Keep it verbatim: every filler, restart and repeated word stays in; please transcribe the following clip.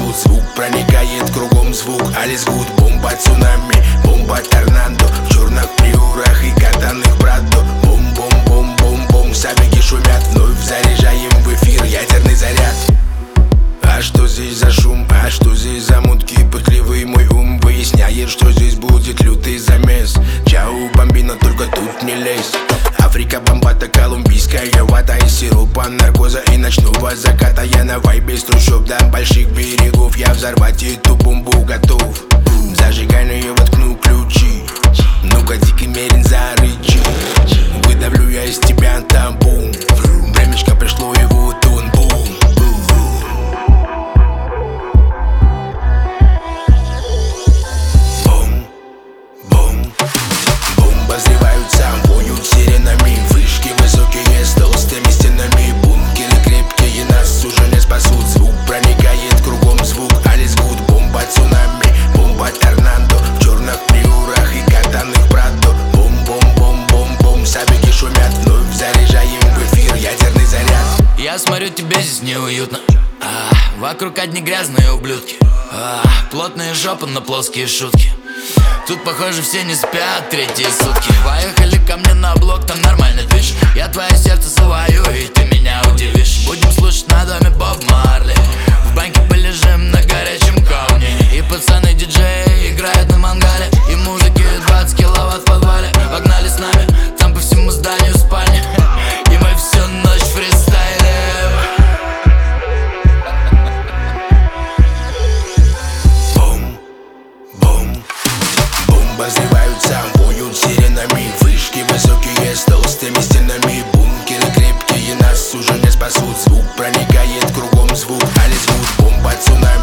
спасут. Звук проникает кругом, звук Алис Гуд. Бомба цунами, бомба торнадо. В черных приорах и катанных брадо. Бом-бом-бом-бом-бом, сабики шумят. Вновь заряжаем в эфир ядерный заряд. А что здесь за шум, а что здесь за мутки? Пытливый мой ум выясняет, что здесь будет лютый замес. Чау, бомбина, только тут не лезь. Африка, бомбата, колумбийская вата из сиропа, наркоза и ночного заката. Я на вайбе с трущоб до больших берегов. Я взорвать эту бомбу готов. Зажигай, но я воткну ключи. Ну-ка, дикий мерин, зарычи. Выдавлю я из тебя табун. Времечко пришло, и вот он, бум. Обозреваются, воют сиренами. Вышки высокие с толстыми стенами. Бункеры крепкие, нас уже не спасут. Звук проникает кругом, звук Алис Гуд. Бомба цунами, бомба торнадо. В черных приорах и катанных брадо. Бом-бом-бом-бом-бом, сабики шумят. Вновь заряжаем в эфир ядерный заряд. Я смотрю, тебе здесь неуютно. а, Вокруг одни грязные ублюдки. а, Плотные жопы на плоские шутки. Тут, похоже, все не спят третьи сутки. Поехали ко мне на блок, там нормально движ. Я твое сердце завою, и ты меня удивишь. Будем слушать на доме Боб Марли. В банке полежим на горячем камне. И пацаны-диджеи играют на мангале. И музыки двадцать киловатт в подвале. Погнали с нами, там по всему зданию спальня. И мы всю ночь фристайлим. Обозреваются, воют сиренами. Вышки высокие с толстыми стенами. Бункеры крепкие, нас уже не спасут. Звук проникает кругом, звук Алис Гуд. Бомба цунами.